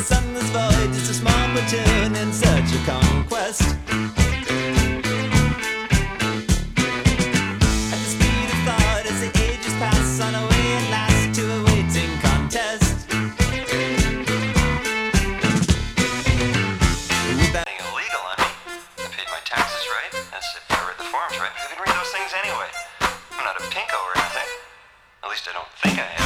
sunless void, just a small platoon in search of conquest. At the speed of thought, as the ages pass on our way at last to a waiting contest. Illegal, I mean. I paid my taxes right. That's if I read the forms right. Who can read those things anyway? I'm not a pinko or anything. At least I don't think I am.